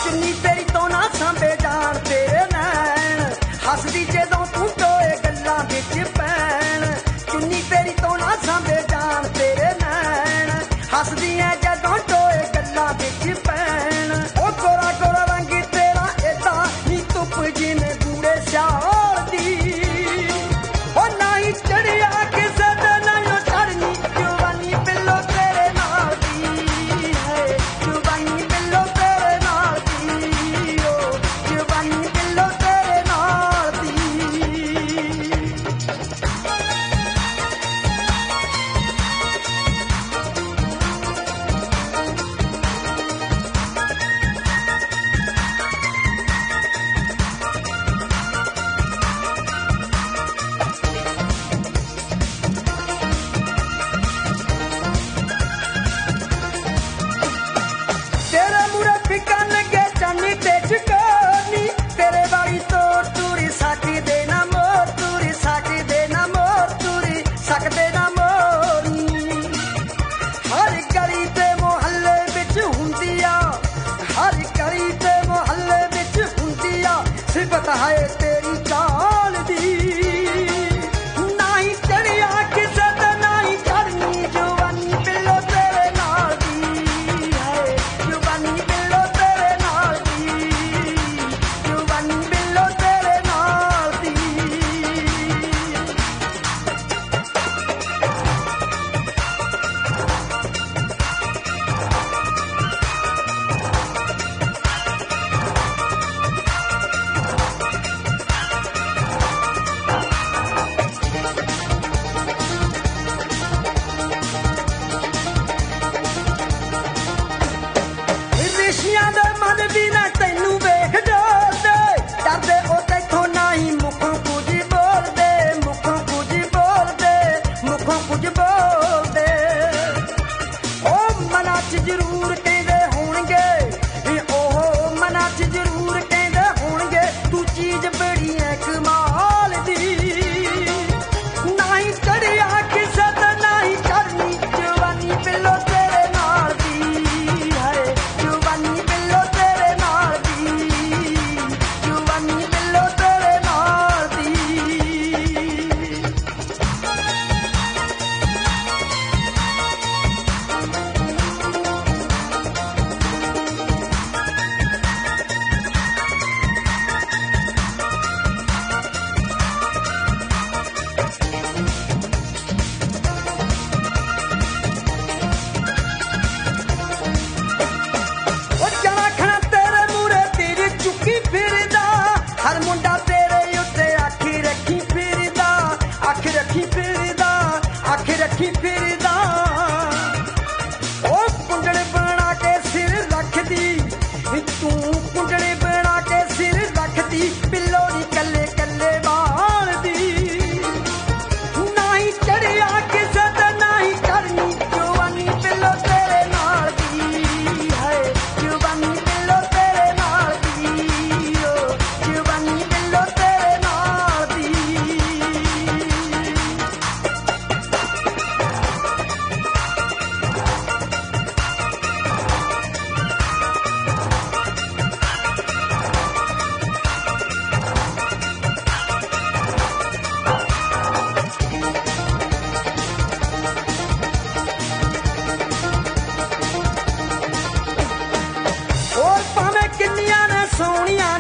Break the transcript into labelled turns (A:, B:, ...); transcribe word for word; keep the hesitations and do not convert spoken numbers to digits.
A: चुन्नी तेरी तो ना सांभे जान तेरे नैन हसदी जदों तू टोए गल्लां विच पैण चुन्नी तेरी तो ना सांभे जान तेरे नैन हसदी ऐ जदों टोए गल्लां विच पैण ओ गोरा गोरा रंग तेरा एदा नी धुप जिने गूड़े स्याल दी ओ नाही चढ़िया किसे ते नालों चढ़नी जवानी बिल्लो तेरे नाल दी है जवानी बिल्लो तेरे नाल दी ओ जवानी बिल्लो तेरे नाल दी तेरे मुरे फिका लगे चानी ते चकोनी तेरे वाली तो तूरी साकी दे ना मोर तूरी साकी दे ना मोर तूरी सकदे ना मोरनी हर गली ते मोहल्ले विच हुंदी आ हर गली ते मोहल्ले विच हुंदी आ सिफत है तेरी चाल दी नाही चढ़िया किसे ते नाही चढ़नी जवानी बिल्लो तेरे नाल दी है जवानी बिल्लो तेरे नाल दी जवानी बिल्लो तेरे नाल दी ਰਿਸ਼ੀਆਂ ਦੇ ਮਨ ਵੀ ਨਾ ਤੈਨੂੰ ਵੇਖ ਡੋਲਦੇ ਡਰਦੇ ਉਹ ਤੈਥੋਂ ਨਹੀਂ ਮੁਖੋਂ ਕੁਝ ਬੋਲਦੇ ਮੁਖੋਂ ਕੁਝ ਬੋਲਦੇ ਮੁਖੋਂ ਕੁਝ ਬੋਲਦੇ ਉਹ ਮਨਾਂ 'ਚ ਜ਼ਰੂਰ ਕਹਿੰਦੇ ਹੋਣਗੇ ਉਹ ਮਨਾਂ 'ਚ ਜ਼ਰੂਰ ਕਹਿੰਦੇ ਹੋਣਗੇ ਤੂੰ ਚੀਜ਼ ਬੜੀ ਐ ਕਮਾਲ ਦੀ ਨਹੀਂ ਚੜਿਆ ਕਿਸੇ ਤੇ ਨਹੀਂ ਚੜਨੀ ਜਵਾਨੀ ਬਿੱਲੋ ਤੇਰੇ ਨਾਲ ਦੀ ਹੈ ਜਵਾਨੀ ਬਿੱਲੋ ਤੇਰੇ ਨਾਲ ਦੀ ਜਵਾਨੀ ਬਿੱਲੋ ਤੇਰੇ ਨਾਲ ਦੀ ਉਹ ਜਾਣਾ ਖਣਾ ਤੇਰੇ ਮੂਰੇ ਤੀਰ ਚੁੱਕੀ ਫਿਰਦਾ ਹਰ ਮੁੰਡਾ ਤੇਰੇ ਉੱਤੇ ਅੱਖ ਰੱਖੀ ਫਿਰਦਾ ਅੱਖ ਰੱਖੀ ਫਿਰਦਾ ਅੱਖ ਰੱਖੀ ਫਿਰਦਾ ਉਹ ਕੁੰਡਲੇ ਬਣਾ ਕੇ ਸਿਰ ਰੱਖਦੀ ਤੂੰ ਕੁੰਡਲੇ ਬਣਾ ਕੇ ਸਿਰ ਰੱਖਦੀ ਪਿੱਲੋ ਦੀ ਕੱਲੇ ਕੱਲੇ ਬਾਲਦੀ ਨਹੀਂ ਚੜਿਆ ਕਿਸੇ ਤੇ ਨਹੀਂ ਚੜਨੀ ਜਵਾਨੀ ਬਿੱਲੋ ਤੇਰੇ ਨਾਲ ਦੀ ਹੈ ਜਵਾਨੀ ਬਿੱਲੋ ਤੇਰੇ ਨਾਲ ਦੀ ਓ ਜਵਾਨੀ ਬਿੱਲੋ ਤੇਰੇ ਨਾਲ ਦੀ ਹੋਰ ਭਾਵੇਂ ਕਿੰਨੀਆਂ ਨੇ ਸੋਹਣੀਆਂ